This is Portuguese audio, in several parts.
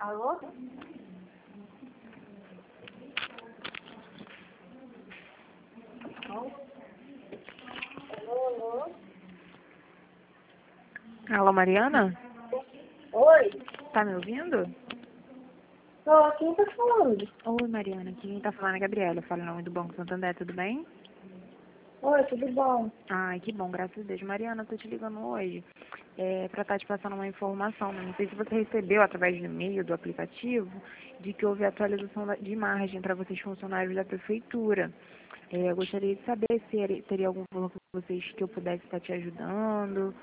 Alô? Alô? Alô, Mariana? Oi? Tá me ouvindo? Tô, quem tá falando? Oi, Mariana. Aqui quem tá falando é a Gabriela. Eu falo em nome do Banco Santander, tudo bem? Oi, tudo bom? Ai, que bom, graças a Deus. Mariana, eu tô te ligando hoje pra estar te passando uma informação, né? Não sei se você recebeu através do e-mail, do aplicativo, de que houve atualização de margem para vocês funcionários da prefeitura. Eu gostaria de saber se teria algum valor que vocês que eu pudesse estar te ajudando.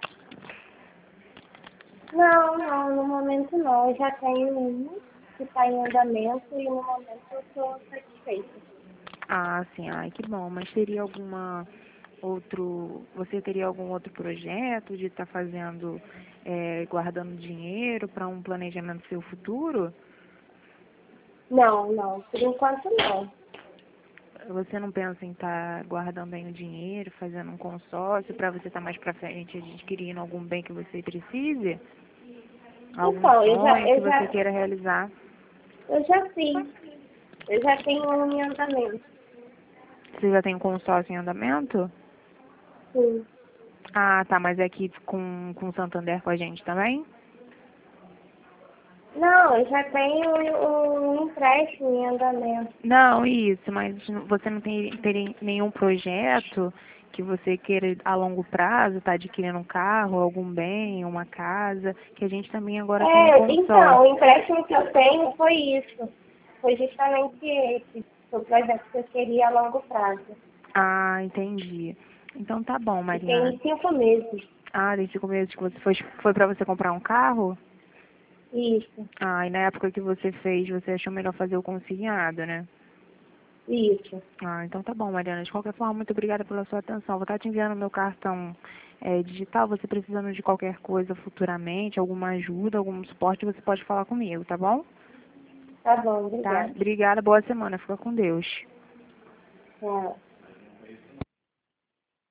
Não, no momento não. Eu já tenho um que tá em andamento e no momento eu tô satisfeita. Ah, sim, ai, que bom. Mas teria você teria algum outro projeto de estar fazendo, guardando dinheiro para um planejamento do seu futuro? Não, por enquanto não. Você não pensa em estar guardando aí o dinheiro, fazendo um consórcio para você estar mais para frente adquirindo algum bem que você precise? Algum Então, sonho que você queira realizar? eu já fiz. Eu já tenho um em andamento. Você já tem um consórcio em andamento? Sim. Ah, tá, mas é aqui com o Santander com a gente também? Não, eu já tenho um empréstimo em andamento. Não, isso, mas você não teria nenhum projeto que você queira a longo prazo, tá adquirindo um carro, algum bem, uma casa, que a gente também agora tem um Então, o consórcio. empréstimo que eu tenho foi isso. Foi justamente esse. Foi o projeto que eu queria a longo prazo. Ah, entendi. Então tá bom, E Mariana. tem 5 meses. Ah, desde o começo que você foi para você comprar um carro? Isso, Ah, e na época que você fez, você achou melhor fazer o consignado, né? isso. Ah, então tá bom, Mariana. De qualquer forma, muito obrigada pela sua atenção. Vou estar te enviando meu cartão digital. Você precisando de qualquer coisa futuramente, alguma ajuda, algum suporte, você pode falar comigo, tá bom? Tá bom, Tá? obrigada. Obrigada, boa semana. Fica com Deus. Tchau.